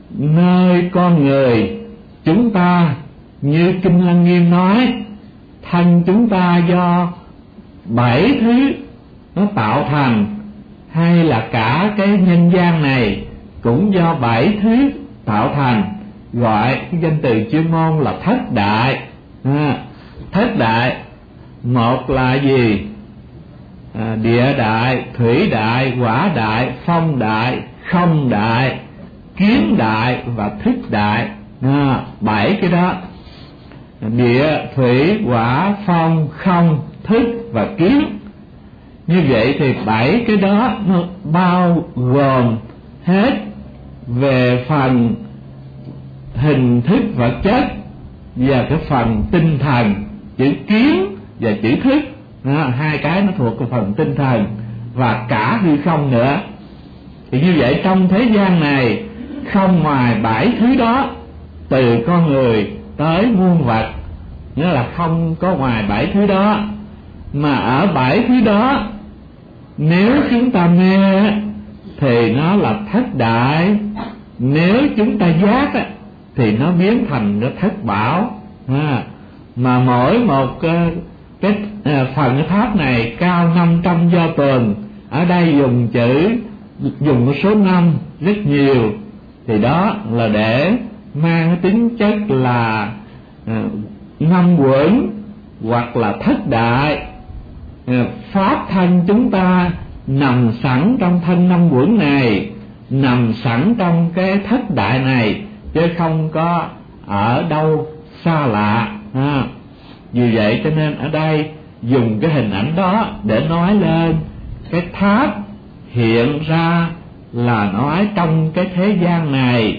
nơi con người chúng ta, như Kinh Lăng Nghiêm nói, thân chúng ta do 7 thứ nó tạo thành, hay là cả cái nhân gian này cũng do 7 thứ tạo thành, gọi cái danh từ chuyên môn là thất đại. Thất đại, một là gì? Địa đại, thủy đại, hỏa đại, phong đại, không đại, kiến đại và thức đại. 7 cái đó: địa, thủy, hỏa, phong, không, thức và kiến. Như vậy thì 7 cái đó nó bao gồm hết về phần hình thức vật chất và cái phần tinh thần, chữ kiến và chữ thức. Hai cái nó thuộc cái phần tinh thần và cả hư không nữa. Thì như vậy trong thế gian này không ngoài 7 thứ đó, từ con người tới muôn vật, nghĩa là không có ngoài 7 thứ đó. Mà ở 7 thứ đó, nếu chúng ta mê thì nó là thất đại, nếu chúng ta giác thì nó biến thành cái thất bảo. Mà mỗi một cái phần cái tháp này cao 500 do tuần. Ở đây dùng số 5 rất nhiều, thì đó là để mang cái tính chất là năm quẩn hoặc là thất đại. Pháp thân chúng ta nằm sẵn trong thân năm quẩn này, nằm sẵn trong cái thất đại này, chứ không có ở đâu xa lạ. Vì vậy cho nên ở đây dùng cái hình ảnh đó để nói lên cái tháp hiện ra là nói trong cái thế gian này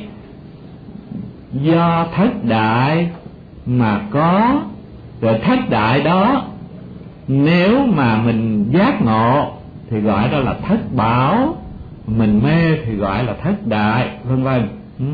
do thất đại mà có. Rồi thất đại đó nếu mà mình giác ngộ thì gọi đó là thất bảo, mình mê thì gọi là thất đại, vân vân.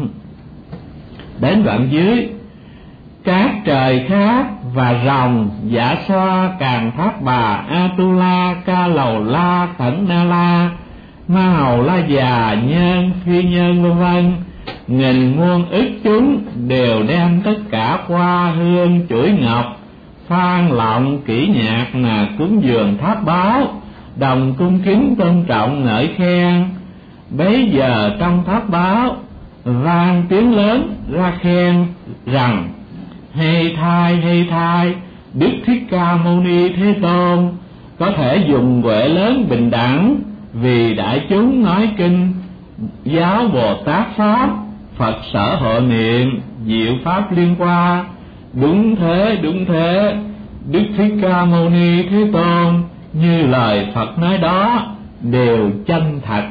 Đến đoạn dưới: các trời khác và rồng, Dạ Xoa, Càn Thác Bà, Atula, Ca Lầu La, Khẩn Na La, Ma Hầu La Già, Nhân, Phi Nhân, vân vân, nghìn muôn ức chúng đều đem tất cả hoa hương chuỗi ngọc, phan lọng kỹ nhạc là cúng dường tháp báo, đồng cung kính tôn trọng ngợi khen. Bấy giờ trong tháp báo vang tiếng lớn ra khen rằng: hay thay Đức Thích Ca Mâu Ni Thế Tôn có thể dùng huệ lớn bình đẳng vì đại chúng nói kinh giáo Bồ Tát pháp, Phật sở hộ niệm, diệu pháp liên qua. Đúng thế, Đức Thích Ca Mâu Ni Thế Tôn như lời Phật nói đó đều chân thật.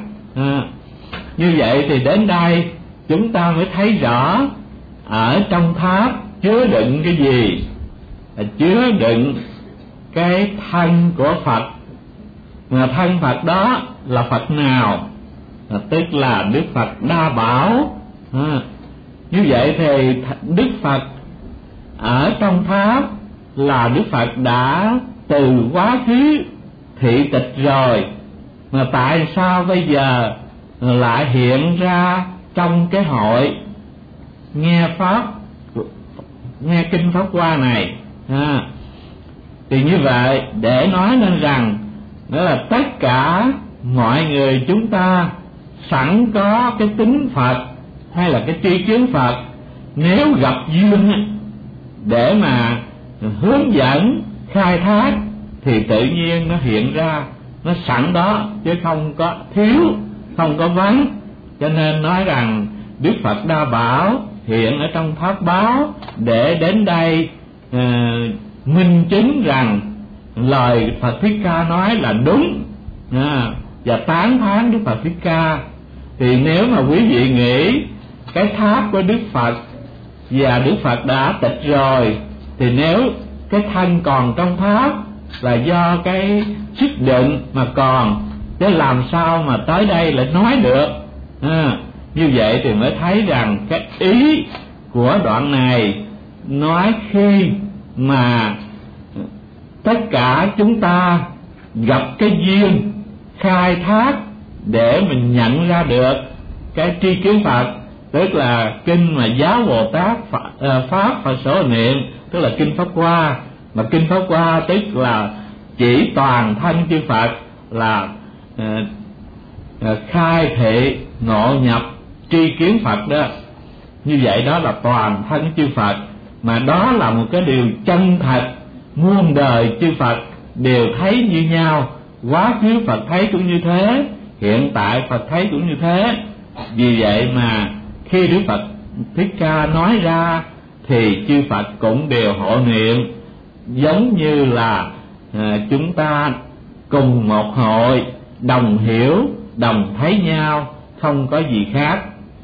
Như vậy thì đến đây chúng ta mới thấy rõ ở trong tháp chứa đựng cái gì? Chứa đựng cái thân của Phật. Mà thân Phật đó là Phật nào? Tức là Đức Phật Đa Bảo. Như vậy thì Đức Phật ở trong tháp là Đức Phật đã từ quá khứ thị tịch rồi, mà tại sao bây giờ lại hiện ra trong cái hội nghe pháp, nghe kinh Pháp Hoa này? Thì như vậy để nói lên rằng đó là tất cả mọi người chúng ta sẵn có cái tính Phật hay là cái tri kiến Phật, nếu gặp duyên để mà hướng dẫn khai thác thì tự nhiên nó hiện ra, nó sẵn đó chứ không có thiếu, không có vắng. Cho nên nói rằng Đức Phật Đa Bảo hiện ở trong tháp báo để đến đây minh chứng rằng lời Phật Thích Ca nói là đúng, và tán thán Đức Phật Thích Ca. Thì nếu mà quý vị nghĩ cái tháp của Đức Phật và Đức Phật đã tịch rồi, thì nếu cái thân còn trong tháp là do cái sức định mà còn, chứ làm sao mà tới đây lại nói được. Như vậy thì mới thấy rằng cái ý của đoạn này nói khi mà tất cả chúng ta gặp cái duyên khai thác để mình nhận ra được cái tri kiến Phật, tức là kinh mà giáo Bồ Tát pháp Phật sở niệm, tức là kinh Pháp Hoa. Mà kinh Pháp Hoa tức là chỉ toàn thân chư Phật, là khai thị ngộ nhập tri kiến Phật đó. Như vậy đó là toàn thân chư Phật, mà đó là một cái điều chân thật. Muôn đời chư Phật đều thấy như nhau, quá khứ Phật thấy cũng như thế, hiện tại Phật thấy cũng như thế. Vì vậy mà khi Đức Phật Thích Ca nói ra thì chư Phật cũng đều hộ niệm, giống như là chúng ta cùng một hội, đồng hiểu, đồng thấy nhau, không có gì khác.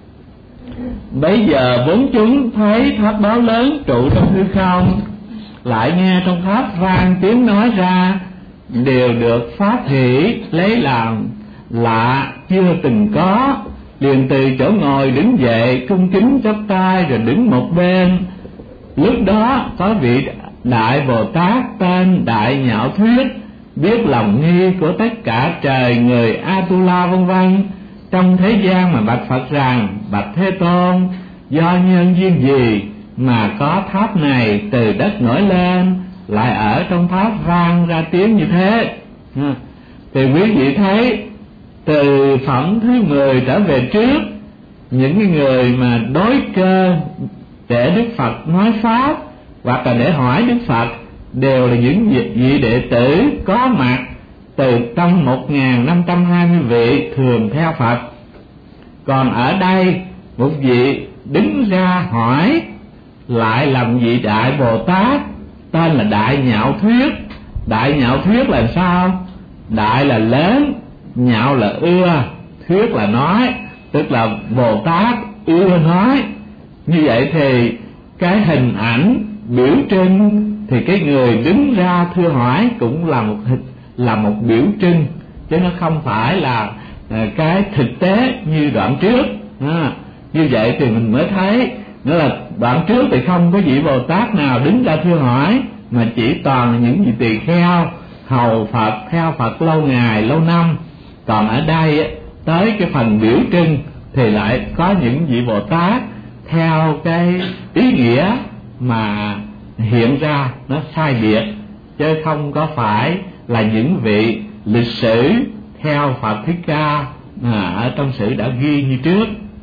Bấy giờ bốn chúng thấy tháp báo lớn trụ trong hư không, lại nghe trong tháp vang tiếng nói ra, đều được pháp hỷ lấy làm lạ chưa từng có. Liền từ chỗ ngồi đứng dậy, cung kính chắp tay rồi đứng một bên. Lúc đó có vị Đại Bồ Tát tên Đại Nhạo Thuyết, biết lòng nghi của tất cả trời người Atula vân vân trong thế gian, mà bạch Phật rằng: bạch Thế Tôn, do nhân duyên gì mà có tháp này từ đất nổi lên, lại ở trong tháp vang ra tiếng như thế? Thì quý vị thấy từ phẩm thứ 10 trở về trước, những cái người mà đối cơ để Đức Phật nói pháp hoặc là để hỏi Đức Phật đều là những vị đệ tử có mặt từ trong 1520 vị thường theo Phật. Còn ở đây một vị đứng ra hỏi lại làm vị Đại Bồ Tát tên là Đại Nhạo Thuyết. Đại Nhạo Thuyết là sao? Đại là lớn, nhạo là ưa, thuyết là nói, tức là Bồ Tát ưa nói. Như vậy thì cái hình ảnh biểu trưng thì cái người đứng ra thưa hỏi cũng là một biểu trưng, chứ nó không phải là cái thực tế như đoạn trước. Như vậy thì mình mới thấy nữa là đoạn trước thì không có vị Bồ Tát nào đứng ra thưa hỏi, mà chỉ toàn là những vị tỳ kheo hầu Phật theo Phật lâu ngày lâu năm. Còn ở đây tới cái phần biểu trưng thì lại có những vị Bồ Tát theo cái ý nghĩa mà hiện ra nó sai biệt, chứ không có phải là những vị lịch sử theo Phật Thích Ca ở trong sử đã ghi như trước.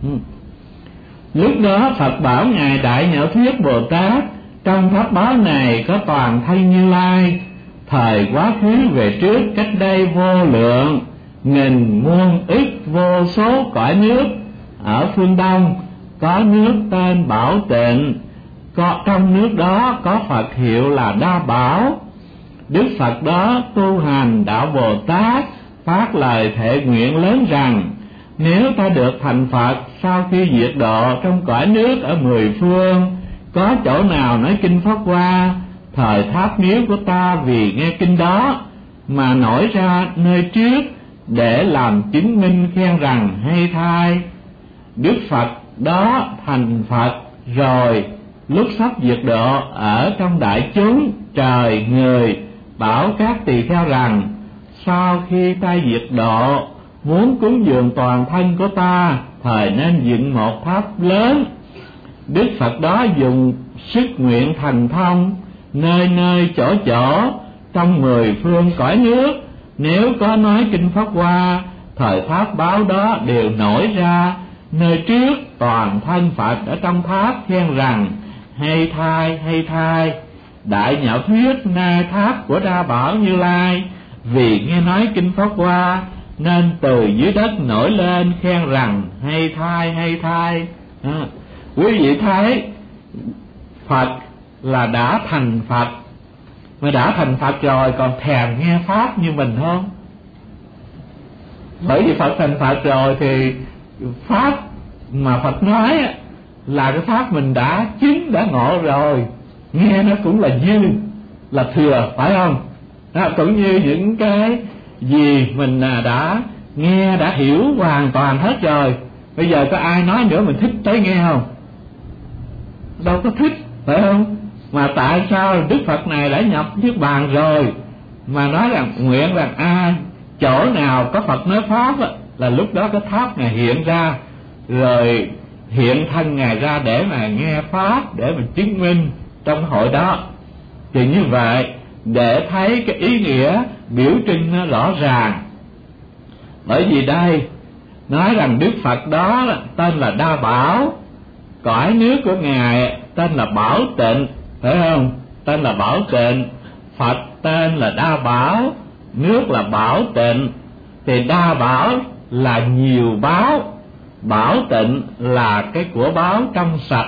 Lúc đó Phật bảo ngài Đại Nhạo Thuyết Bồ Tát: trong pháp báo này có toàn thân Như Lai, thời quá khứ về trước cách đây vô lượng nghìn muôn ức vô số cõi nước. Ở phương Đông có nước tên Bảo Tịnh, trong nước đó có Phật hiệu là Đa Bảo. Đức Phật đó tu hành đạo Bồ Tát, phát lời thệ nguyện lớn rằng: nếu ta được thành Phật sau khi diệt độ trong cõi nước ở 10 phương, có chỗ nào nói kinh Pháp Hoa, thời tháp miếu của ta vì nghe kinh đó mà nổi ra nơi trước để làm chứng minh khen rằng hay thay. Đức Phật đó thành Phật rồi, lúc sắp diệt độ ở trong đại chúng trời người, bảo các tỳ kheo rằng: sau khi ta diệt độ, muốn cúng dường toàn thân của ta, thời nên dựng một tháp lớn. Đức Phật đó dùng sức nguyện thành thông, nơi nơi chỗ chỗ trong 10 phương cõi nước, nếu có nói kinh Pháp Hoa, thời tháp báo đó đều nổi ra nơi trước toàn thân Phật ở trong tháp khen rằng: hay thay, hay thay. Đại Nhạo Thuyết nơi tháp của Đa Bảo Như Lai, vì nghe nói kinh Pháp Hoa nên từ dưới đất nổi lên khen rằng: hay thay, hay thay. Quý vị thấy Phật là đã thành Phật, mà đã thành Phật rồi còn thèm nghe pháp như mình không? Bởi vì Phật thành Phật rồi thì pháp mà Phật nói là cái pháp mình đã chứng đã ngộ rồi, nghe nó cũng là dư, là thừa, phải không? Đó, cũng như những cái gì mình đã nghe, đã hiểu hoàn toàn hết rồi, bây giờ có ai nói nữa mình thích tới nghe không? Đâu có thích, phải không? Mà tại sao Đức Phật này đã nhập Niết Bàn rồi mà nói rằng nguyện rằng chỗ nào có Phật nói pháp là lúc đó cái tháp này hiện ra, rồi hiện thân Ngài ra để mà nghe pháp, để mà chứng minh trong hội đó. Thì như vậy để thấy cái ý nghĩa biểu trưng nó rõ ràng. Bởi vì đây nói rằng Đức Phật đó tên là Đa Bảo, cõi nước của Ngài tên là Bảo Tịnh, phải không? Tên là Bảo Tịnh, Phật tên là Đa Bảo, nước là Bảo Tịnh. Thì Đa Bảo là nhiều báo, Bảo Tịnh là cái của báo trong sạch.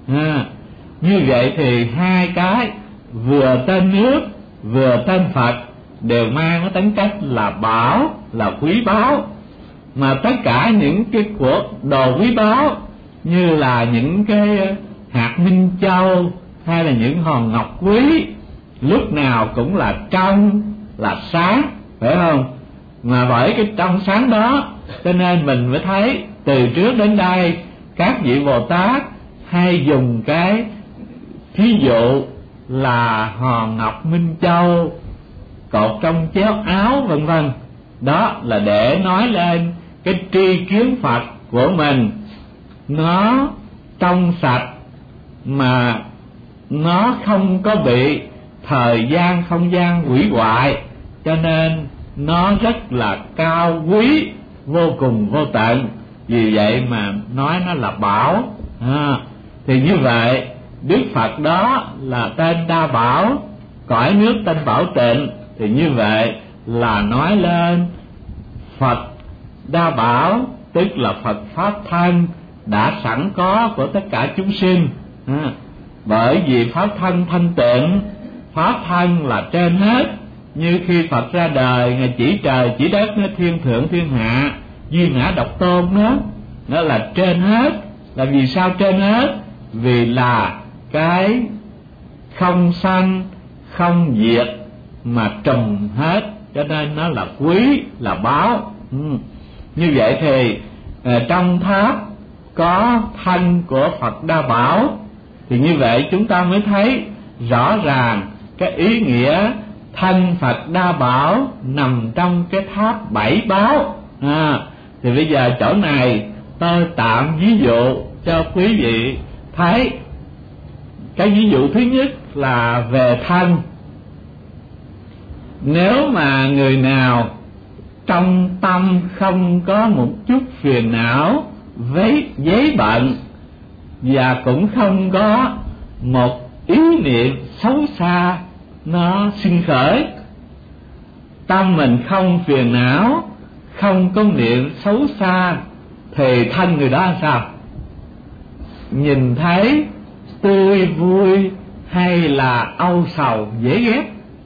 Như vậy thì hai cái vừa tên nước vừa tên Phật đều mang cái tính cách là bảo, là quý báu. Mà tất cả những cái của đồ quý báu như là những cái hạt minh châu hay là những hòn ngọc quý lúc nào cũng là trong, là sáng, phải không? Mà bởi cái trong sáng đó cho nên mình mới thấy từ trước đến đây các vị Bồ Tát hay dùng cái thí dụ là hòn ngọc minh châu cột trong chéo áo vân vân. Đó là để nói lên cái tri kiến Phật của mình nó trong sạch, mà nó không có bị thời gian không gian hủy hoại, cho nên nó rất là cao quý, vô cùng vô tận. Vì vậy mà nói nó là bảo. Thì như vậy Đức Phật đó là tên Đa Bảo, cõi nước tên Bảo Tịnh. Thì như vậy là nói lên Phật Đa Bảo, tức là Phật Pháp thân đã sẵn có của tất cả chúng sinh. Bởi vì Pháp thân thanh tịnh, Pháp thân là trên hết. Như khi Phật ra đời, Ngài chỉ trời chỉ đất, nó thiên thượng thiên hạ, duy ngã độc tôn đó, nó là trên hết. Là vì sao trên hết? Vì là cái không sanh không diệt mà trùm hết, cho nên nó là quý, là báu. Như vậy thì trong tháp có thân của Phật Đa Bảo. Thì như vậy chúng ta mới thấy rõ ràng cái ý nghĩa thân Phật Đa Bảo nằm trong cái tháp bảy báo. Thì bây giờ chỗ này tôi tạm ví dụ cho quý vị thấy. Cái ví dụ thứ nhất là về thân. Nếu mà người nào trong tâm không có một chút phiền não với giấy bận, và cũng không có một ý niệm xấu xa nó sinh khởi, tâm mình không phiền não, không có niệm xấu xa, thì thân người đó làm sao? Nhìn thấy tươi vui hay là âu sầu dễ ghét.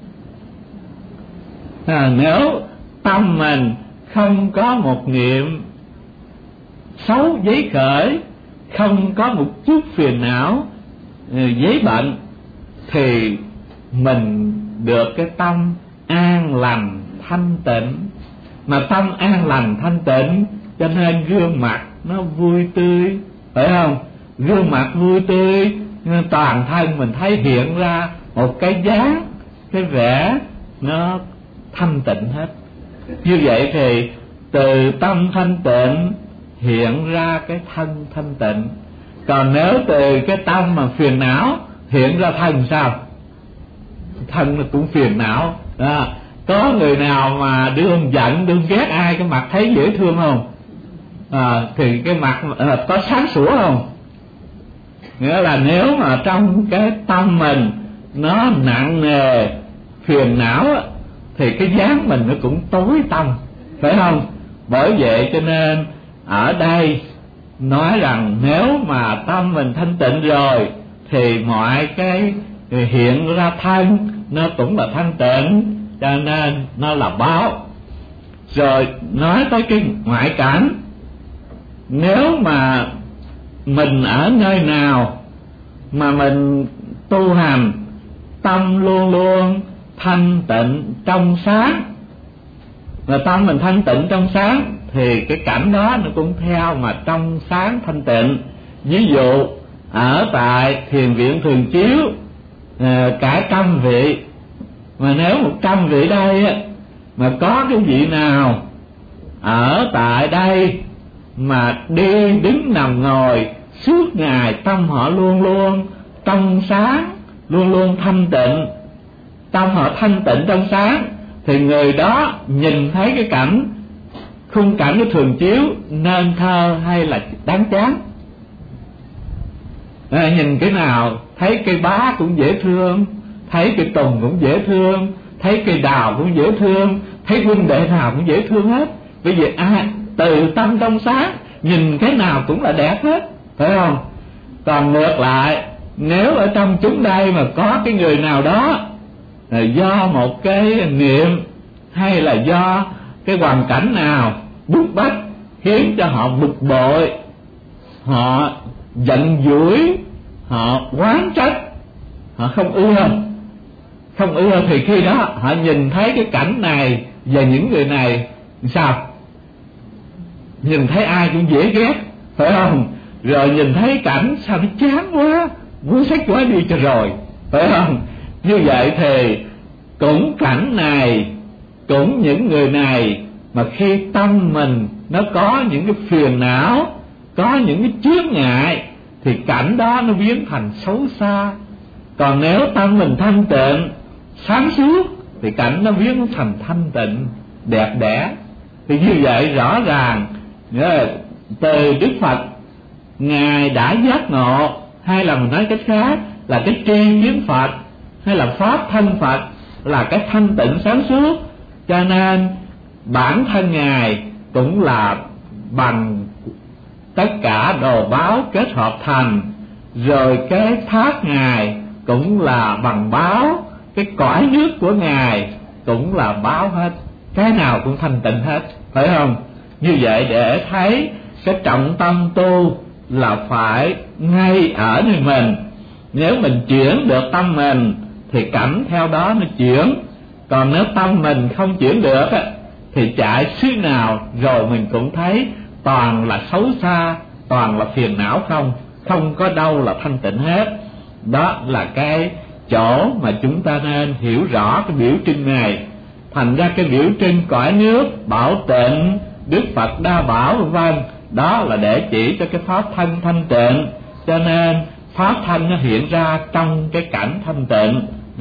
Nếu tâm mình không có một niệm xấu giấy khởi, không có một chút phiền não giấy bận, thì mình được cái tâm an lành thanh tịnh. Mà tâm an lành thanh tịnh cho nên gương mặt nó vui tươi, phải không? Gương mặt vui tươi, toàn thân mình thấy hiện ra một cái dáng, cái vẻ nó thanh tịnh hết. Như vậy thì từ tâm thanh tịnh hiện ra cái thân thanh tịnh. Còn nếu từ cái tâm mà phiền não hiện ra thân sao? Thân nó cũng phiền não. Có người nào mà đương giận, đương ghét ai cái mặt thấy dễ thương không? Thì cái mặt có sáng sủa không? Nghĩa là nếu mà trong cái tâm mình nó nặng nề phiền não thì cái dáng mình nó cũng tối tăm, phải không? Bởi vậy cho nên ở đây nói rằng nếu mà tâm mình thanh tịnh rồi thì mọi cái hiện ra thân nó cũng là thanh tịnh, cho nên nó là báo. Rồi nói tới cái ngoại cảnh. Nếu mà mình ở nơi nào mà mình tu hành, tâm luôn luôn thanh tịnh trong sáng, mà tâm mình thanh tịnh trong sáng thì cái cảnh đó nó cũng theo mà trong sáng thanh tịnh. Ví dụ ở tại thiền viện Thường Chiếu cả 100 vị, mà nếu 100 vị đây mà có cái vị nào ở tại đây mà đi đứng nằm ngồi suốt ngày tâm họ luôn luôn trong sáng, luôn luôn thanh tịnh, tâm họ thanh tịnh trong sáng, thì người đó nhìn thấy cái cảnh, khung cảnh của thường chiếu nên thơ hay là đáng chán. Nhìn cái nào thấy cây bá cũng dễ thương, thấy cây tùng cũng dễ thương, thấy cây đào cũng dễ thương, thấy huynh đệ nào cũng dễ thương hết. Bởi vì từ tâm trong sáng, nhìn cái nào cũng là đẹp hết, phải không? Còn ngược lại, nếu ở trong chúng đây mà có cái người nào đó do một cái niệm hay là do cái hoàn cảnh nào bức bách khiến cho họ bực bội, họ giận dỗi, họ oán trách, họ không ưa, thì khi đó họ nhìn thấy cái cảnh này và những người này sao? Nhìn thấy ai cũng dễ ghét, phải không? Rồi nhìn thấy cảnh sao nó chán quá, muốn xách quá đi cho rồi, phải không? Như vậy thì cũng cảnh này, cũng những người này, mà khi tâm mình nó có những cái phiền não, có những cái chướng ngại, thì cảnh đó nó biến thành xấu xa. Còn nếu tâm mình thanh tịnh, sáng suốt, thì cảnh nó biến thành thanh tịnh, đẹp đẽ. Thì như vậy rõ ràng từ Đức Phật Ngài đã giác ngộ, hay là mình nói cách khác là cái tri kiến Phật, hay là pháp thân Phật là cái thanh tịnh sáng suốt, cho nên bản thân Ngài cũng là bằng tất cả đồ báo kết hợp thành, rồi cái thác Ngài cũng là bằng báo, cái cõi nước của Ngài cũng là báo hết, cái nào cũng thanh tịnh hết, phải không? Như vậy để thấy cái trọng tâm tu là phải ngay ở nơi mình. Nếu mình chuyển được tâm mình thì cảnh theo đó nó chuyển. Còn nếu tâm mình không chuyển được thì chạy xứ nào rồi mình cũng thấy toàn là xấu xa, toàn là phiền não, không có đâu là thanh tịnh hết. Đó là cái chỗ mà chúng ta nên hiểu rõ cái biểu trưng này. Thành ra cái biểu trưng cõi nước, bảo tịnh, Đức Phật đa bảo vân vân, đó là để chỉ cho cái pháp thân thanh tịnh. Cho nên pháp thân nó hiện ra trong cái cảnh thanh tịnh.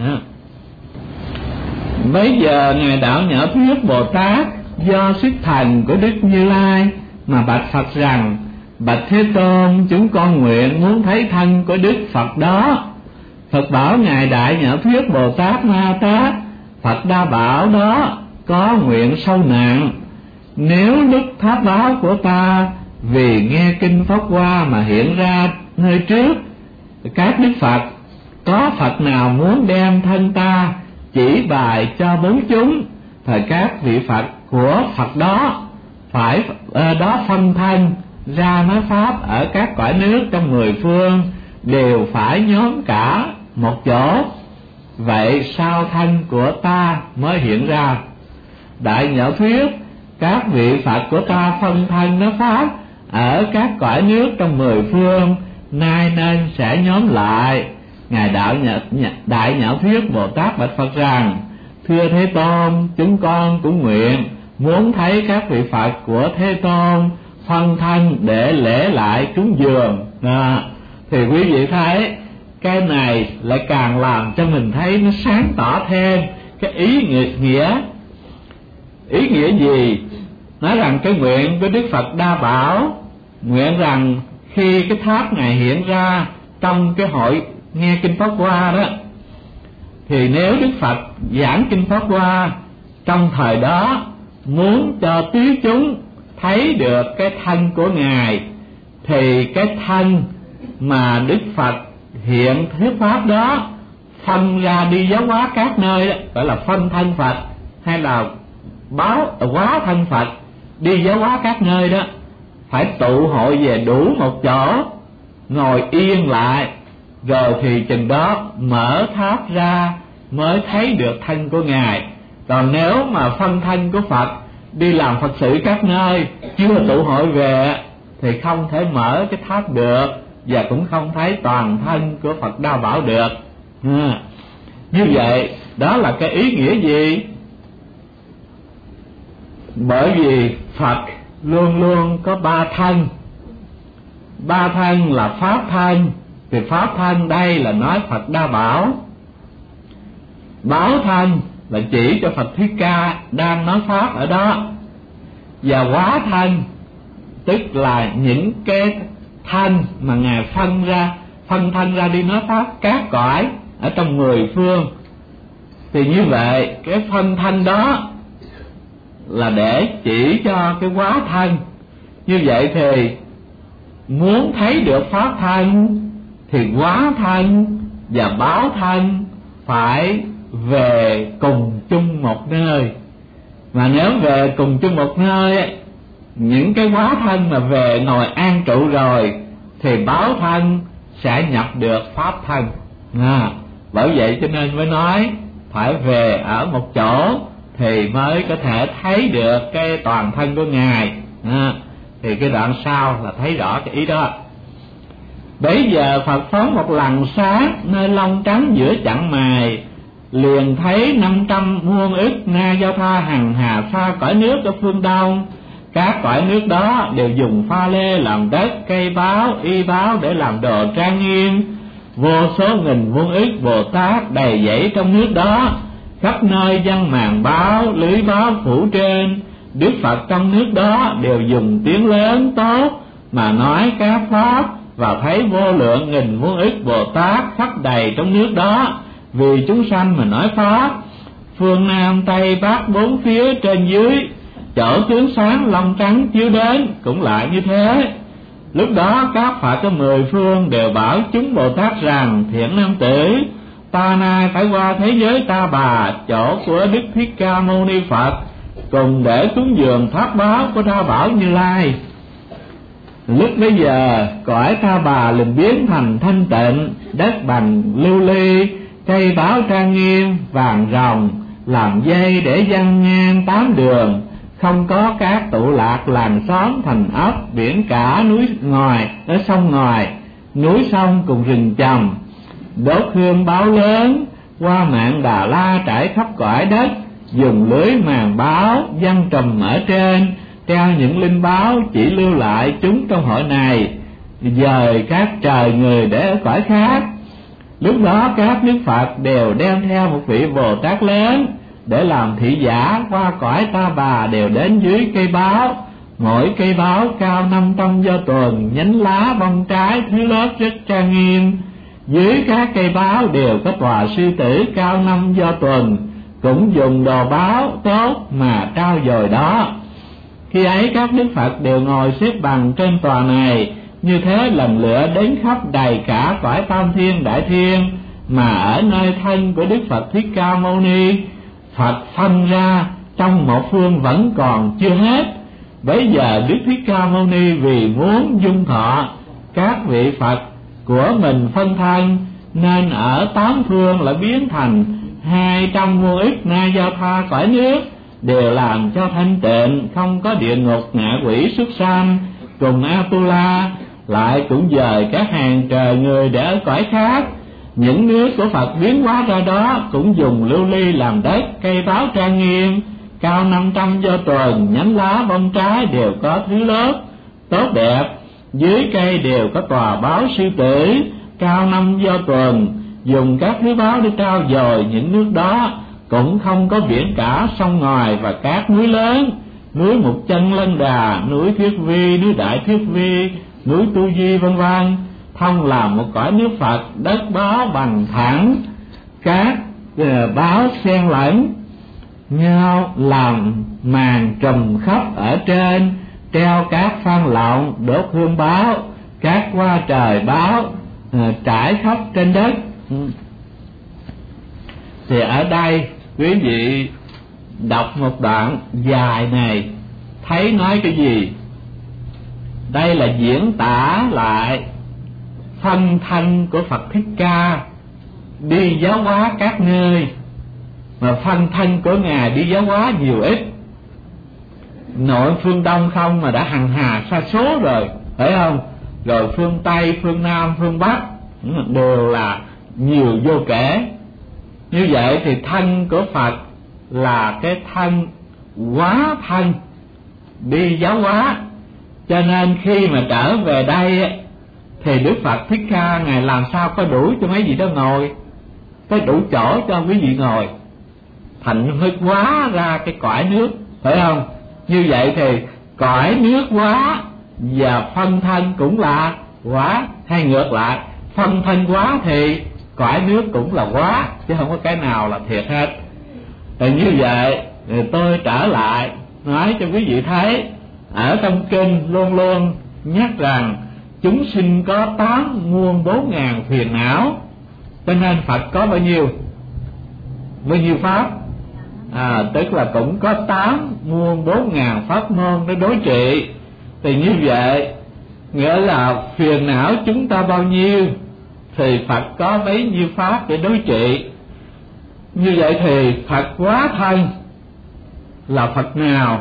Bây giờ Ngài Đạo Nhỡ Thuyết Bồ Tát do sức thần của Đức Như Lai mà bạch Phật rằng: bạch Thế Tôn, chúng con nguyện muốn thấy thân của Đức Phật đó. Phật bảo Ngài Đại Nhỡ Thuyết Bồ Tát Ma Tát, Phật đa bảo đó có nguyện sâu nặng. Nếu lúc tháp báo của ta vì nghe kinh Pháp Hoa mà hiện ra nơi trước các Đức Phật, có Phật nào muốn đem thân ta chỉ bài cho bốn chúng, thời các vị Phật của Phật đó phải đó phân thân ra nói pháp ở các cõi nước trong 10 phương, đều phải nhóm cả một chỗ. Vậy sao thân của ta mới hiện ra? Đại Nhỡ Thuyết, các vị Phật của ta phân thân nói pháp ở các cõi nước trong 10 phương, nay nên sẽ nhóm lại. Ngài Đại Nhỡ Thuyết Bồ Tát bạch Phật rằng: thưa Thế Tôn, chúng con cũng nguyện muốn thấy các vị Phật của Thế Tôn phân thân để lễ lại cúng dường. Thì quý vị thấy cái này lại càng làm cho mình thấy nó sáng tỏ thêm cái ý nghĩa. Ý nghĩa gì? Nói rằng cái nguyện của Đức Phật Đa Bảo, nguyện rằng khi cái tháp Ngài hiện ra trong cái hội nghe kinh Pháp Hoa đó, thì nếu Đức Phật giảng kinh Pháp Hoa trong thời đó muốn cho tứ chúng thấy được cái thân của Ngài, thì cái thân mà Đức Phật hiện thuyết pháp đó phân ra đi giáo hóa các nơi đó, gọi là phân thân Phật, hay là hóa thân Phật đi giáo hóa các nơi đó, phải tụ hội về đủ một chỗ, ngồi yên lại, rồi thì chừng đó mở tháp ra mới thấy được thân của Ngài. Còn nếu mà phân thân của Phật đi làm Phật sự các nơi, chưa tụ hội về, thì không thể mở cái tháp được, và cũng không thấy toàn thân của Phật Đa Bảo được. Như vậy đó là cái ý nghĩa gì? Bởi vì Phật luôn luôn có 3 thân. ba thân là pháp thân, thì pháp thân đây là nói Phật Đa Bảo. Bảo thân là chỉ cho Phật Thích Ca đang nói pháp ở đó. Và hóa thân tức là những cái thân mà Ngài phân thân ra đi nói pháp các cõi ở trong 10 phương. Thì như vậy cái phân thân đó là để chỉ cho cái hóa thân. Như vậy thì muốn thấy được pháp thân thì hóa thân và báo thân phải về cùng chung một nơi. Mà nếu về cùng chung một nơi ấy, những cái hóa thân mà về ngồi an trụ rồi thì báo thân sẽ nhập được pháp thân. Bởi vậy cho nên mới nói phải về ở một chỗ thì mới có thể thấy được cái toàn thân của Ngài. Thì cái đoạn sau là thấy rõ cái ý đó. Bấy giờ Phật phóng một lằn sáng nơi lông trắng giữa chặng mày, liền thấy 500 muôn ức na giao tha hằng hà xa cõi nước ở phương đông. Các cõi nước đó đều dùng pha lê làm đất, cây báo, y báo để làm đồ trang nghiêm. Vô số nghìn muôn ức Bồ Tát đầy dẫy trong nước đó, khắp nơi dân màn báo, lưới báo phủ trên. Đức Phật trong nước đó đều dùng tiếng lớn tốt mà nói các pháp, và thấy vô lượng nghìn muôn ức Bồ Tát khắp đầy trong nước đó, vì chúng sanh mà nói pháp. Phương Nam Tây Bắc bốn phía trên dưới, chỗ tướng sáng long trắng chiếu đến cũng lại như thế. Lúc đó các Phật ở 10 phương đều bảo chúng Bồ Tát rằng: thiện nam tử, ta nay phải qua thế giới Ta Bà, chỗ của Đức Thích Ca Mâu Ni Phật, cùng để cúng dường pháp báo của Ta Bảo Như Lai. Lúc bấy giờ cõi Ta Bà liền biến thành thanh tịnh, đất bằng lưu ly, cây báo trang nghiêm, vàng rồng làm dây để dăng ngang 8 đường, không có các tụ lạc làng xóm thành ấp, biển cả núi ngoài ở sông ngoài, núi sông cùng rừng trầm. Đốt hương báo lớn qua mạng Đà La trải khắp cõi đất, dùng lưới màn báo giăng trùm ở trên, treo những linh báo chỉ lưu lại chúng trong hội này, dời các trời người để ở cõi khác. Lúc đó các Đức Phật đều đem theo một vị Bồ Tát lớn để làm thị giả qua cõi Ta Bà, đều đến dưới cây báo. Mỗi cây báo cao 500 do tuần, nhánh lá bông trái thứ lớp rất trang nghiêm. Dưới các cây báo đều có tòa sư tử cao 5 do tuần, cũng dùng đồ báo tốt mà trao dồi đó. Khi ấy các Đức Phật đều ngồi xếp bằng trên tòa này, như thế lần lượt đến khắp đầy cả cõi Tam Thiên Đại Thiên, mà ở nơi thân của Đức Phật Thích Ca Mâu Ni, Phật phân ra trong một phương vẫn còn chưa hết. Bấy giờ Đức Thích Ca Mâu Ni vì muốn dung thọ các vị Phật của mình phân thân, nên ở 8 phương lại biến thành 200 muôn ức na giao tha cõi nước, đều làm cho thanh tịnh, không có địa ngục, ngạ quỷ, súc sanh cùng Atula, lại cũng dời các hàng trời người để ở cõi khác. Những nước của Phật biến hóa ra đó cũng dùng lưu ly làm đất, cây báo trang nghiêm cao 500 do tuần, nhánh lá bông trái đều có thứ lớp tốt đẹp. Dưới cây đều có tòa báo sư tử cao 5 do tuần, dùng các thứ báo để trao dồi những nước đó. Cũng không có biển cả, sông ngòi và các núi lớn, núi Mục Chân Lân Đà, núi Thiết Vi, núi Đại Thiết Vi, núi Tu Di vân vân, thông làm một cõi nước Phật. Đất báo bằng thẳng, các báo xen lẫn nhau làm màn trùm khắp ở trên, treo các phan lọng, đốt hương báo, các hoa trời báo trải khắp trên đất. Thì ở đây quý vị đọc một đoạn dài này thấy nói cái gì? Đây là diễn tả lại phân thân của Phật Thích Ca đi giáo hóa các nơi, mà phân thân của Ngài đi giáo hóa nhiều ít. Nội phương Đông không mà đã hằng hà sa số rồi, phải không? Rồi phương Tây, phương Nam, phương Bắc đều là nhiều vô kể. Như vậy thì thân của Phật là cái thân hóa thân đi giáo hóa. Cho nên khi mà trở về đây thì Đức Phật Thích Ca Ngài làm sao có đủ cho mấy vị đó ngồi, có đủ chỗ cho quý vị ngồi, thành mới hóa ra cái cõi nước, phải không? Như vậy thì cõi nước hóa và phân thân cũng là hóa, hay ngược lại, phân thân hóa thì cõi nước cũng là hóa, chứ không có cái nào là thiệt hết. Thì như vậy thì tôi trở lại nói cho quý vị thấy, ở trong kinh luôn luôn nhắc rằng chúng sinh có 8 muôn 4 ngàn phiền não, cho nên Phật có bao nhiêu pháp? Tức là cũng có 8 muôn 4 ngàn pháp môn để đối trị. Thì như vậy nghĩa là phiền não chúng ta bao nhiêu thì Phật có bấy nhiêu pháp để đối trị. Như vậy thì Phật hóa thân là Phật nào?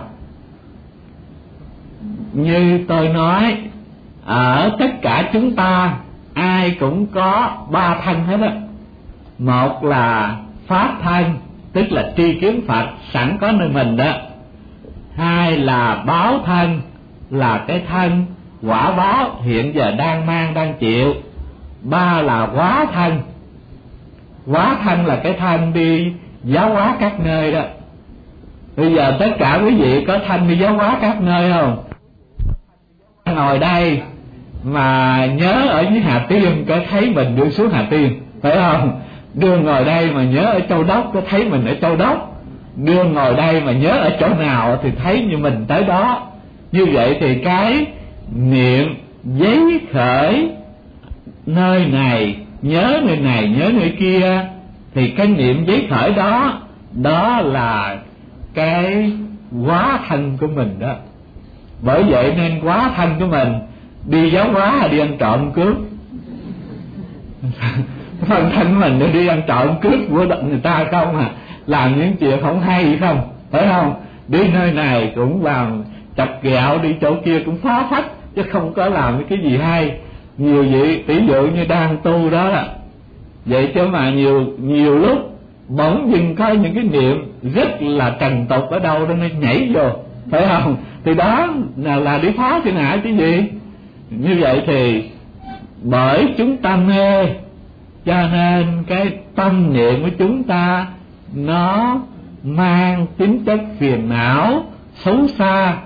Như tôi nói, ở tất cả chúng ta ai cũng có 3 thân hết á. Một là pháp thân, tức là tri kiến Phật sẵn có nơi mình đó. Hai là báo thân, là cái thân quả báo hiện giờ đang mang đang chịu. Ba là hóa thân. Hóa thân là cái thân đi giáo hóa các nơi đó. Bây giờ tất cả quý vị có thân đi giáo hóa các nơi không? Ngồi đây mà nhớ ở dưới Hà Tiên có thấy mình đưa xuống Hà Tiên, phải không? Đưa ngồi đây mà nhớ ở Châu Đốc có thấy mình ở Châu Đốc. Đưa ngồi đây mà nhớ ở chỗ nào thì thấy như mình tới đó. Như vậy thì cái niệm giấy khởi nơi này, nhớ nơi này, nhớ nơi kia, thì cái niệm giấy khởi đó, đó là cái hóa thân của mình đó. Bởi vậy nên hóa thân của mình đi giáo hóa là đi ăn trộm cướp. Phần thân mình đi ăn trộm cướp của người ta không à, làm những chuyện không hay không, phải không? Đi nơi này cũng làm chọc ghẹo, đi chỗ kia cũng phá phách, chứ không có làm cái gì hay. Nhiều vị ví dụ như đang tu đó là vậy, chứ mà nhiều lúc bỗng dưng có những cái niệm rất là trần tục ở đâu đó nó nhảy vô, phải không? Thì đó là đi phá thiên hạ chứ gì. Như vậy thì bởi chúng ta mê, cho nên cái tâm niệm của chúng ta nó mang tính chất phiền não xấu xa.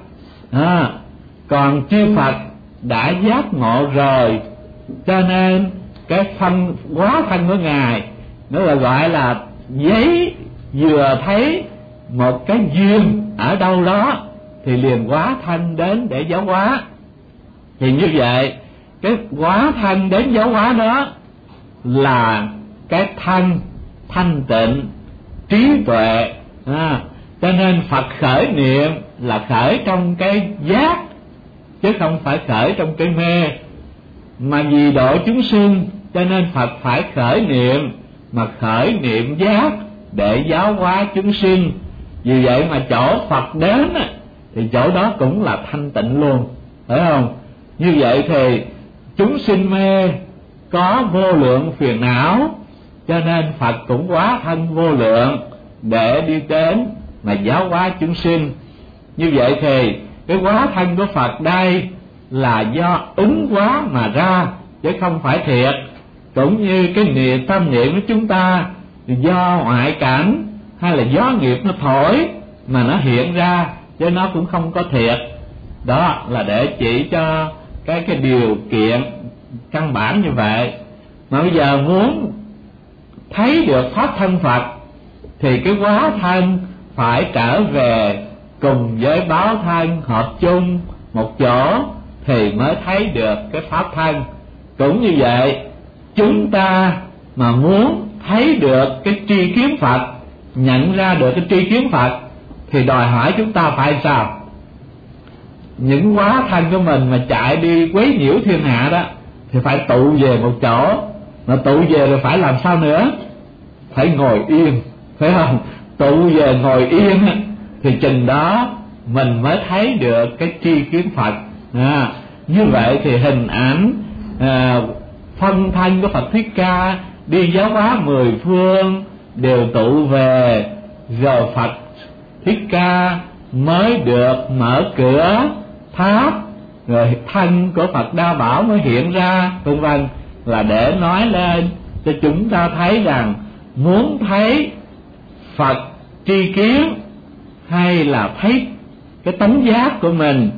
Còn chư Phật đã giác ngộ rồi, cho nên cái phân hóa thân của Ngài nó là gọi là giấy, vừa thấy một cái duyên ở đâu đó thì liền hóa thân đến để giáo hóa. Thì như vậy cái hóa thân đến giáo hóa đó là cái thân thanh tịnh trí tuệ. Cho nên Phật khởi niệm là khởi trong cái giác, chứ không phải khởi trong cái mê. Mà vì độ chúng sinh cho nên Phật phải khởi niệm, mà khởi niệm giác để giáo hóa chúng sinh. Vì vậy mà chỗ Phật đến thì chỗ đó cũng là thanh tịnh luôn, phải không? Như vậy thì chúng sinh mê có vô lượng phiền não, cho nên Phật cũng hóa thân vô lượng để đi đến mà giáo hóa chúng sinh. Như vậy thì cái hóa thân của Phật đây là do ứng hóa mà ra, chứ không phải thiệt. Cũng như cái niệm tâm niệm của chúng ta do ngoại cảnh hay là gió nghiệp nó thổi mà nó hiện ra, chứ nó cũng không có thiệt. Đó là để chỉ cho cái điều kiện căn bản như vậy. Mà bây giờ muốn thấy được pháp thân Phật thì cái hóa thân phải trở về cùng với báo thân hợp chung một chỗ thì mới thấy được cái pháp thân. Cũng như vậy, chúng ta mà muốn thấy được cái tri kiến Phật, nhận ra được cái tri kiến Phật thì đòi hỏi chúng ta phải sao? Những hóa thân của mình mà chạy đi quấy nhiễu thiên hạ đó thì phải tụ về một chỗ. Mà tụ về rồi phải làm sao nữa? Phải ngồi yên, phải không? Tụ về ngồi yên thì chừng đó mình mới thấy được cái tri kiến Phật. Như vậy thì hình ảnh phân thân của Phật Thích Ca đi giáo hóa 10 phương đều tụ về, rồi Phật Thích Ca mới được mở cửa tháp rồi thân của Phật Đa Bảo mới hiện ra, vân vân, là để nói lên cho chúng ta thấy rằng muốn thấy Phật tri kiến hay là thấy cái tánh giác của mình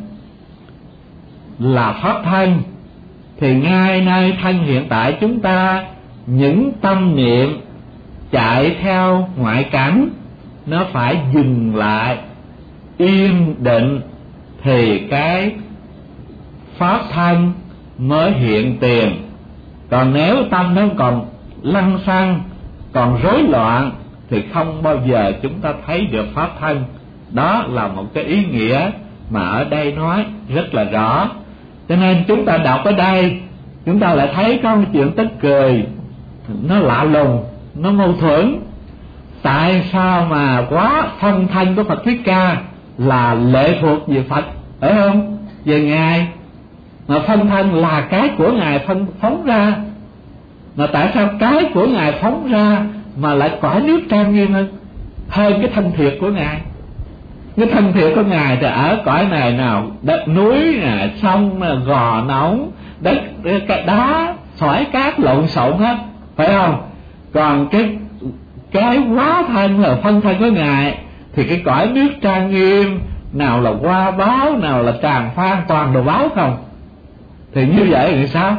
là pháp thân, thì ngay nơi thân hiện tại chúng ta, những tâm niệm chạy theo ngoại cảnh nó phải dừng lại, yên định, thì cái pháp thân mới hiện tiền. Còn nếu tâm nó còn lăng xăng, còn rối loạn, thì không bao giờ chúng ta thấy được pháp thân. Đó là một cái ý nghĩa mà ở đây nói rất là rõ. Cho nên chúng ta đọc ở đây, chúng ta lại thấy có một chuyện tức cười, nó lạ lùng, nó mâu thuẫn. Tại sao mà quá phân thân của Phật Thích Ca là lệ thuộc về Phật, phải không? Về Ngài, mà phân thân là cái của Ngài phân phóng ra, mà tại sao cái của Ngài phóng ra mà lại cõi nước trang nghiêm hơn cái thân thiệt của Ngài? Cái thân thiệt của Ngài thì ở cõi này nào đất núi nè, sông nè, gò nóng, đất đá, sỏi cát lộn xộn hết, phải không? Còn cái hóa thân là phân thân của Ngài thì cái cõi nước trang nghiêm, nào là hoa báo, nào là tràng phan, toàn đồ báo không. Thì như vậy thì sao?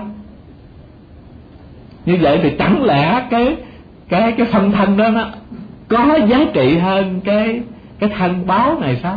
Như vậy thì chẳng lẽ cái phân thân đó nó có giá trị hơn cái thân báo này sao?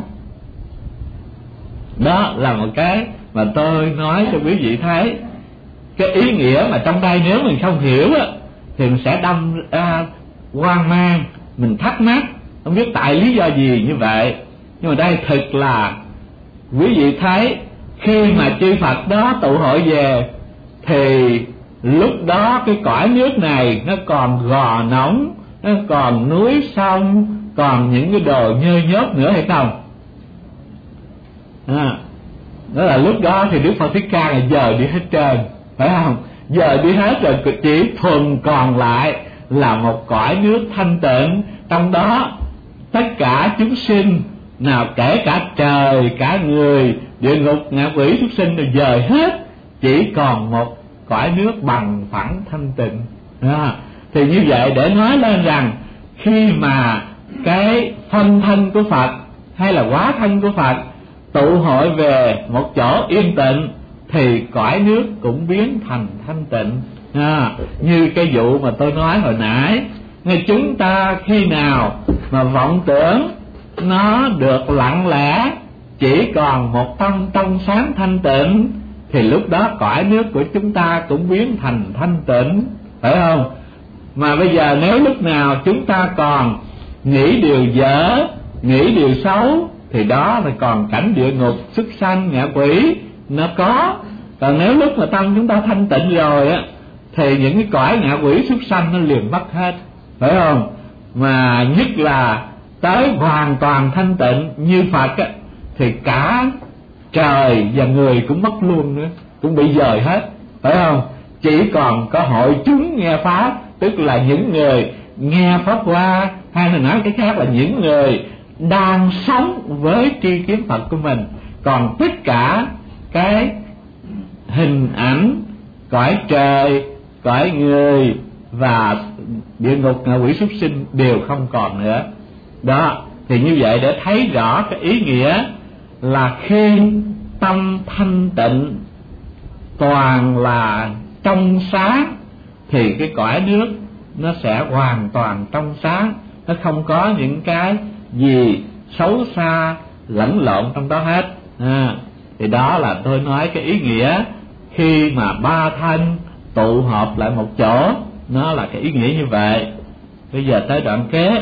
Đó là một cái mà tôi nói cho quý vị thấy. Cái ý nghĩa mà trong đây nếu mình không hiểu á, thì mình sẽ đâm ra hoang mang, mình thắc mắc, không biết tại lý do gì như vậy. Nhưng mà đây thực là quý vị thấy, khi mà chư Phật đó tụ hội về, thì lúc đó cái cõi nước này nó còn gò nóng, nó còn núi sông, còn những cái đồ nhơ nhớp nữa hay không? Đó là lúc đó thì Đức Phật Thích Ca là giờ đi hết trơn, phải không? Giờ đi hết rồi, chỉ thuần còn lại là một cõi nước thanh tịnh. Trong đó tất cả chúng sinh, nào kể cả trời, cả người, địa ngục, ngạ quỷ, súc sinh đều dời hết, chỉ còn một cõi nước bằng phẳng thanh tịnh. Thì như vậy để nói lên rằng khi mà cái phân thân của Phật hay là hóa thân của Phật tụ hội về một chỗ yên tịnh, thì cõi nước cũng biến thành thanh tịnh. Như cái vụ mà tôi nói hồi nãy, ngay chúng ta khi nào mà vọng tưởng nó được lặng lẽ, chỉ còn một tâm trong sáng thanh tịnh, thì lúc đó cõi nước của chúng ta cũng biến thành thanh tịnh, phải không? Mà bây giờ nếu lúc nào chúng ta còn nghĩ điều dở, nghĩ điều xấu, thì đó là còn cảnh địa ngục, súc sanh, ngạ quỷ nó có. Còn nếu lúc mà tâm chúng ta thanh tịnh rồi á, thì những cái cõi ngạ quỷ súc sanh nó liền mất hết, phải không? Mà nhất là tới hoàn toàn thanh tịnh như Phật á, thì cả trời và người cũng mất luôn nữa, cũng bị dời hết, phải không? Chỉ còn có hội chúng nghe pháp, tức là những người nghe pháp qua, hay là nói cái khác là những người đang sống với tri kiến Phật của mình. Còn tất cả cái hình ảnh cõi trời, cõi người và địa ngục, ngạ quỷ, súc sinh đều không còn nữa. Đó, thì như vậy để thấy rõ cái ý nghĩa là khi tâm thanh tịnh toàn là trong sáng, thì cái cõi nước nó sẽ hoàn toàn trong sáng, nó không có những cái gì xấu xa lẫn lộn trong đó hết. Thì đó là tôi nói cái ý nghĩa khi mà ba thân tụ họp lại một chỗ, nó là cái ý nghĩa như vậy. Bây giờ tới đoạn kế.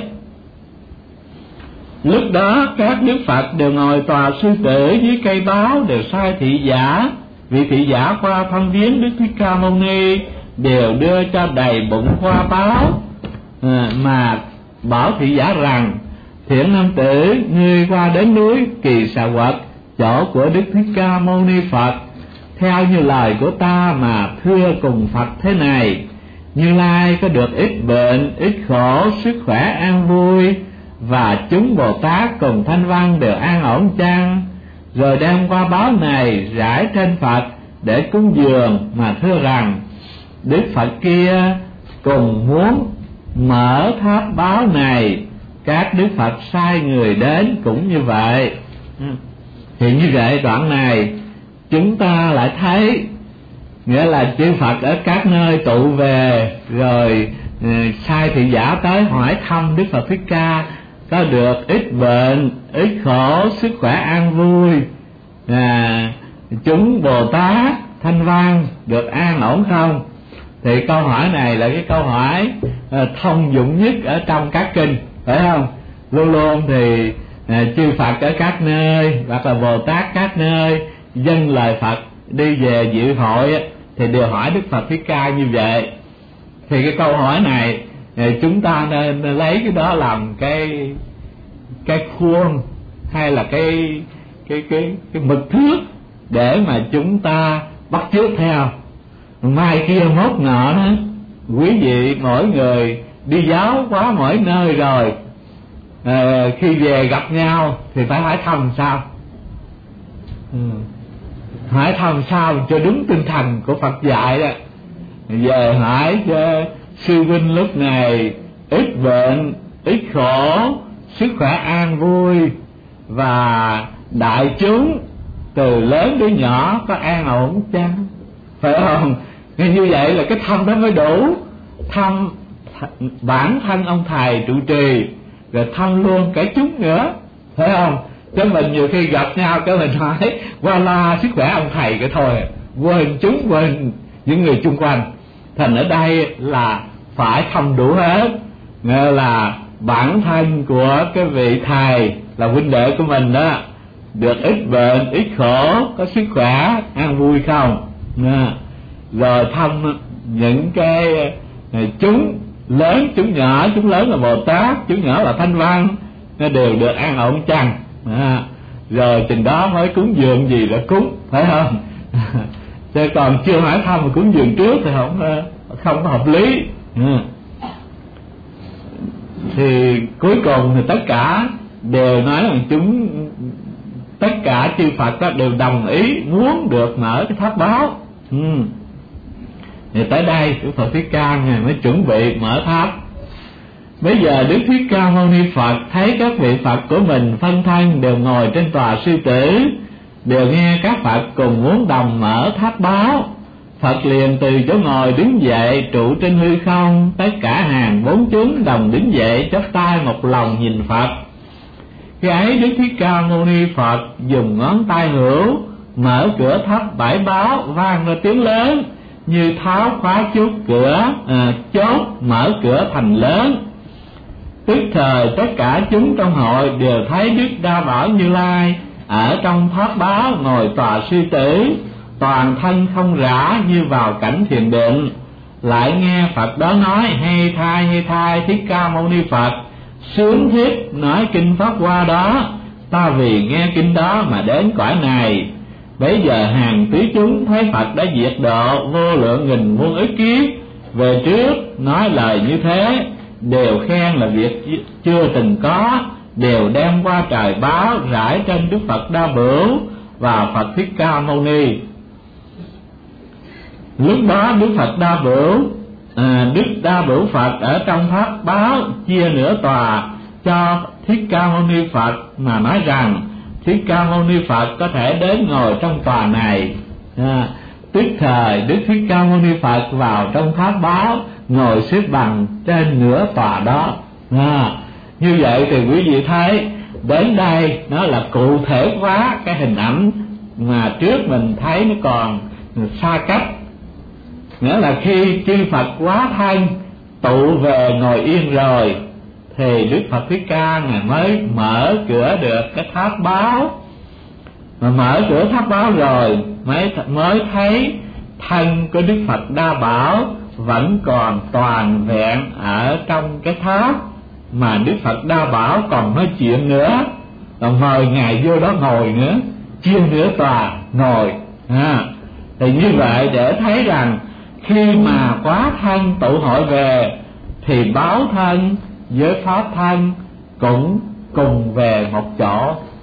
Lúc đó các đức Phật đều ngồi tòa sư tử dưới cây báo, đều sai thị giả. Vị thị giả qua thăm viếng Đức Thích Ca Mâu Ni, đều đưa cho đầy bụng hoa báo, mà bảo thị giả rằng: thiện nam tử, ngươi qua đến núi Kỳ Xà Quật, chỗ của Đức Thích Ca Mâu Ni Phật, theo như lời của ta mà thưa cùng Phật thế này: Như Lai có được ít bệnh, ít khổ, sức khỏe an vui, và chúng Bồ Tát cùng Thanh Văn đều an ổn chăng? rồi đem qua báo này rải trên Phật để cúng dường, mà thưa rằng Đức Phật kia cùng muốn mở tháp báo này, các Đức Phật sai người đến cũng như vậy. Thì như vậy đoạn này chúng ta lại thấy, nghĩa là chư Phật ở các nơi tụ về, rồi sai thị giả tới hỏi thăm Đức Phật Thích Ca có được ít bệnh, ít khổ, sức khỏe an vui, chúng Bồ Tát Thanh Văn được an ổn không? Thì câu hỏi này là cái câu hỏi thông dụng nhất ở trong các kinh, phải không? Luôn luôn thì chư Phật ở các nơi hoặc là Bồ Tát các nơi dâng lời Phật đi về dự hội thì đều hỏi Đức Phật Thích Ca như vậy. Thì cái câu hỏi này chúng ta nên lấy cái đó làm cái khuôn hay là cái mực thước để mà chúng ta bắt chước theo. Mai kia mốt nọ đó, quý vị mỗi người đi giáo quá mỗi nơi rồi, khi về gặp nhau thì phải hỏi thăm sao? Hỏi thăm sao cho đúng tinh thần của Phật dạy đó. Giờ hỏi cho sư huynh lúc này ít bệnh, ít khổ, sức khỏe an vui, và đại chúng từ lớn đến nhỏ có an ổn chăng? Phải không? Như vậy là cái thăm đó mới đủ. Thăm bản thân ông thầy trụ trì, rồi thăm luôn cả chúng nữa, phải không? Chứ mình nhiều khi gặp nhau cái mình hỏi qua la sức khỏe ông thầy cái thôi, quên chúng, quên những người chung quanh. Thành ở đây là phải thăm đủ hết, nghĩa là bản thân của cái vị thầy là huynh đệ của mình đó được ít bệnh, ít khổ, có sức khỏe an vui không? Rồi thăm những cái chúng lớn, chúng nhỏ, chúng lớn là Bồ Tát, chúng nhỏ là Thanh Văn, nó đều được an ổn chăng? Rồi chừng đó mới cúng dường gì là cúng, phải không? Chứ còn chưa hỏi thăm mà cúng dường trước thì không có hợp lý. Thì cuối cùng thì tất cả đều nói rằng tất cả chư Phật đó đều đồng ý muốn được mở cái tháp báo. Thì tới đây Đức Phật Thích Ca Ngài mới chuẩn bị mở tháp. Bây giờ Đức Thích Ca Mâu Ni Phật thấy các vị Phật của mình phân thân đều ngồi trên tòa sư tử, đều nghe các Phật cùng muốn đồng mở tháp báo. Phật liền từ chỗ ngồi đứng dậy trụ trên hư không, tất cả hàng bốn chúng đồng đứng dậy chắp tay một lòng nhìn Phật. Khi ấy Đức Thích Ca Mâu Ni Phật dùng ngón tay hữu mở cửa tháp bãi báo, vang ra tiếng lớn như tháo khóa chốt cửa, chốt mở cửa thành lớn. Tức thời tất cả chúng trong hội đều thấy Đức Đa Bảo Như Lai ở trong tháp báo ngồi tòa sư tử, toàn thân không rã như vào cảnh thiền định. Lại nghe Phật đó nói: hay thay Thích Ca Mâu Ni Phật, sướng thiết nói kinh Pháp Hoa đó, ta vì nghe kinh đó mà đến cõi này. Bấy giờ hàng quý chúng thấy Phật đã diệt độ vô lượng nghìn muôn ức kiếp về trước, nói lời như thế, đều khen là việc chưa từng có, đều đem qua trời báo rải trên Đức Phật Đa Bửu và Phật Thích Ca Mâu Ni. Lúc đó Đức Phật Đa Bửu, Đức Đa Bửu Phật ở trong tháp báo chia nửa tòa cho Thích Ca Mâu Ni Phật, mà nói rằng Thích Ca Mâu Ni Phật có thể đến ngồi trong tòa này. Tức thời Đức Thích Ca Mâu Ni Phật vào trong tháp báo, ngồi xếp bằng trên nửa tòa đó. Như vậy thì quý vị thấy đến đây nó là cụ thể hóa cái hình ảnh mà trước mình thấy nó còn xa cách. Nghĩa là khi chư Phật hóa thân tụ về ngồi yên rồi thì Đức Phật Thích Ca Ngài mới mở cửa được cái tháp báo. Mà mở cửa tháp báo rồi mới thấy thân của Đức Phật Đa Bảo vẫn còn toàn vẹn ở trong cái tháp, mà Đức Phật Đa Bảo còn nói chuyện nữa, còn mời Ngài vô đó ngồi nữa, chia nửa tòa ngồi. Thì như vậy để thấy rằng khi mà quá thân tụ hội về thì báo thân với pháp thân cũng cùng về một chỗ.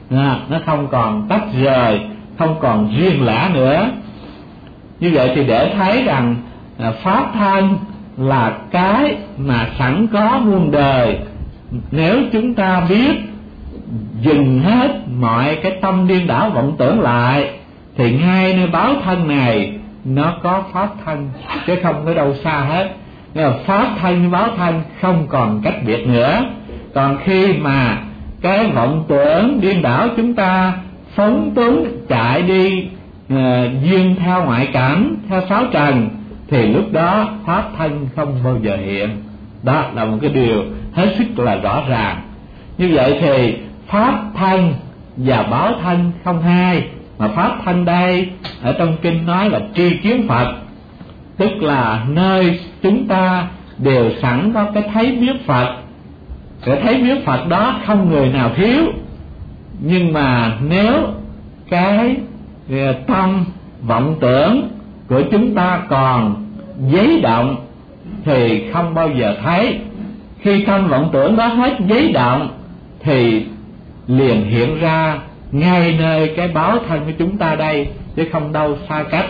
nó không còn tách rời, không còn riêng lẻ nữa. Như vậy thì để thấy rằng pháp thân là cái mà sẵn có muôn đời. Nếu chúng ta biết dừng hết mọi cái tâm điên đảo vọng tưởng lại, thì ngay nơi báo thân này nó có pháp thân, chứ không có đâu xa hết. Nhưng mà pháp thân báo thân không còn cách biệt nữa. Còn khi mà cái vọng tưởng điên đảo chúng ta phóng túng chạy đi duyên theo ngoại cảnh, theo sáu trần, thì lúc đó pháp thân không bao giờ hiện. Đó là một cái điều hết sức là rõ ràng. Như vậy thì pháp thân và báo thân không hai, mà pháp thân đây ở trong kinh nói là tri kiến Phật, tức là nơi chúng ta đều sẵn có cái thấy biết Phật. Cái thấy biết Phật đó không người nào thiếu. Nhưng mà nếu cái tâm vọng tưởng của chúng ta còn giấy động thì không bao giờ thấy. Khi tâm vọng tưởng đó hết giấy động thì liền hiện ra ngay nơi cái báo thân của chúng ta đây, chứ không đâu xa cách.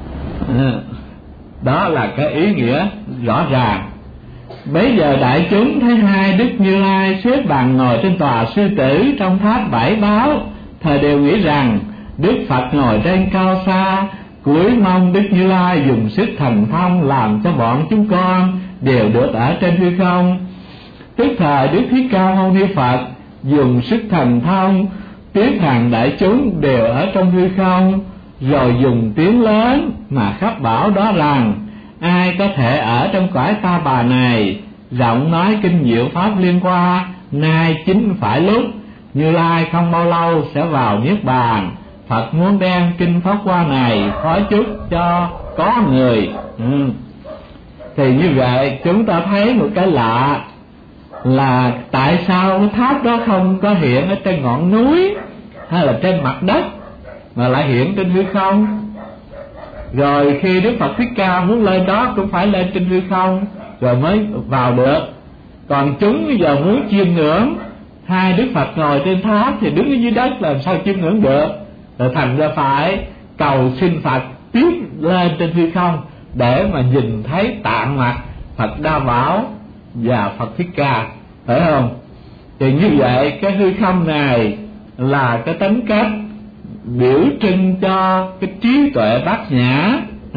Đó là cái ý nghĩa rõ ràng. Bây giờ đại chúng thấy hai Đức Như Lai xếp bằng ngồi trên tòa sư tử trong tháp bảy báo, thời đều nghĩ rằng Đức Phật ngồi trên cao xa, cúi mong Đức Như Lai dùng sức thần thông làm cho bọn chúng con đều được ở trên hư không. Tức thời Đức Thích Ca Mâu Ni Phật dùng sức thần thông tiếng hàng đại chúng đều ở trong hư không, rồi dùng tiếng lớn mà khắp bảo đó rằng: ai có thể ở trong cõi Ta Bà này, giọng nói kinh diệu pháp liên qua, nay chính phải lúc Như Lai không bao lâu sẽ vào niết bàn. Phật muốn đem kinh pháp hoa này phó chúc cho có người. Thì như vậy chúng ta thấy một cái lạ là tại sao cái tháp đó không có hiện ở trên ngọn núi hay là trên mặt đất, mà lại hiện trên hư không. Rồi khi Đức Phật Thích Ca muốn lên đó cũng phải lên trên hư không rồi mới vào được. Còn chúng bây giờ muốn chiêm ngưỡng hai Đức Phật ngồi trên tháp thì đứng ở dưới đất làm sao chiêm ngưỡng được, rồi thành ra phải cầu xin Phật tiếp lên trên hư không để mà nhìn thấy tạng mặt Phật Đa Bảo và Phật Thích Ca, phải không? Thì như vậy cái hư không này là cái tính cách biểu trưng cho cái trí tuệ bát nhã,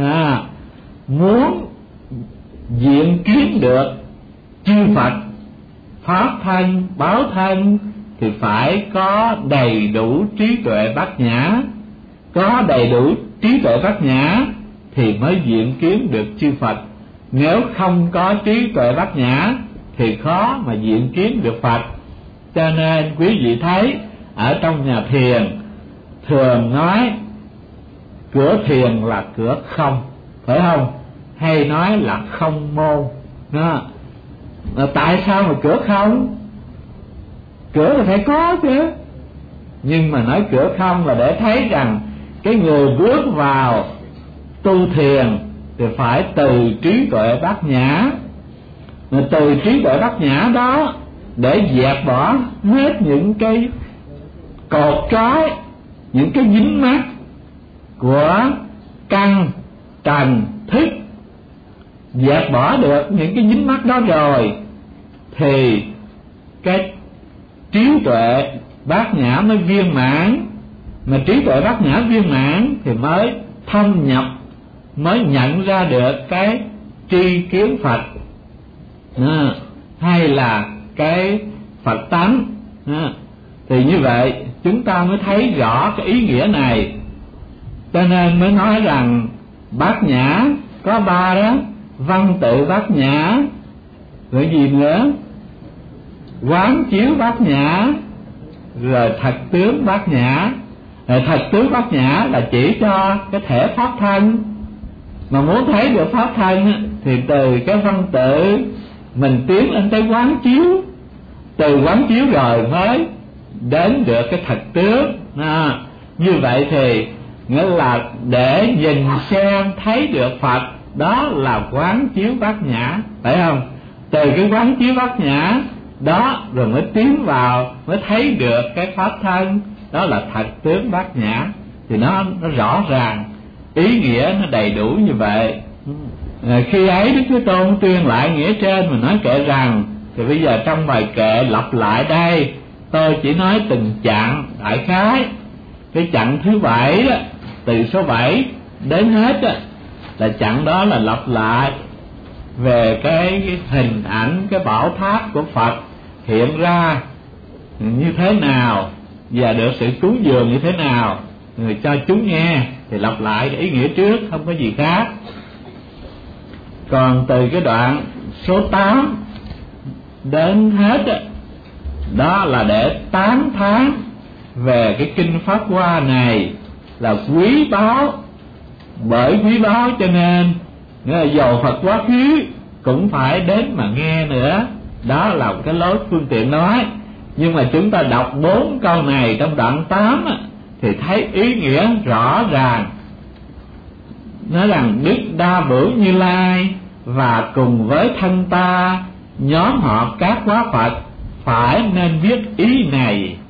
muốn diện kiến được chư Phật pháp thân báo thân thì phải có đầy đủ trí tuệ bát nhã. Có đầy đủ trí tuệ bát nhã thì mới diện kiến được chư Phật. Nếu không có trí tuệ bát nhã thì khó mà diện kiến được Phật. Cho nên quý vị thấy ở trong nhà thiền thường nói cửa thiền là cửa không, phải không? Hay nói là không môn. Tại sao mà cửa không? Cửa là phải có chứ. Nhưng mà nói cửa không là để thấy rằng cái người bước vào tu thiền thì phải từ trí tuệ bát nhã. Mà từ trí tuệ bát nhã đó để dẹp bỏ hết những cái cột trói, những cái dính mắc của căn trần thức. Dẹp bỏ được những cái dính mắc đó rồi thì cái trí tuệ bát nhã mới viên mãn. Mà trí tuệ bát nhã viên mãn thì mới thâm nhập, mới nhận ra được cái tri kiến Phật, hay là cái Phật tánh. Thì như vậy chúng ta mới thấy rõ cái ý nghĩa này. Cho nên mới nói rằng bát nhã có ba đó: văn tự bát nhã, rồi gì nữa, quán chiếu bát nhã, rồi thật tướng bát nhã. Thật tướng bát nhã là chỉ cho cái thể pháp thân. Mà muốn thấy được pháp thân thì từ cái văn tự mình tiến lên tới quán chiếu, từ quán chiếu rồi mới đến được cái thật tướng. Như vậy thì nghĩa là để nhìn xem thấy được Phật, đó là quán chiếu bát nhã, phải không? Từ cái quán chiếu bát nhã đó rồi mới tiến vào, mới thấy được cái pháp thân đó là thật tướng bát nhã, thì nó rõ ràng, ý nghĩa nó đầy đủ như vậy. Khi ấy Đức Thế Tôn tuyên lại nghĩa trên mà nói kệ rằng, thì bây giờ trong bài kệ lặp lại đây, tôi chỉ nói từng chặng đại khái. Cái chặng thứ 7 đó, từ số 7 đến hết đó, là chặng đó là lặp lại về cái hình ảnh, cái bảo tháp của Phật hiện ra như thế nào và được sự cúng dường như thế nào, người cho chúng nghe, thì lặp lại cái ý nghĩa trước, không có gì khác. Còn từ cái đoạn số 8 đến hết đó, đó là để tán thán về cái kinh Pháp Hoa này là quý báu. Bởi quý báu cho nên dầu Phật quá khứ cũng phải đến mà nghe nữa. Đó là cái lối phương tiện nói. Nhưng mà chúng ta đọc 4 câu này trong đoạn 8 thì thấy ý nghĩa rõ ràng. Nói rằng Đức Đa Bửu Như Lai và cùng với thân ta, nhóm họ các hóa Phật phải nên biết ý này.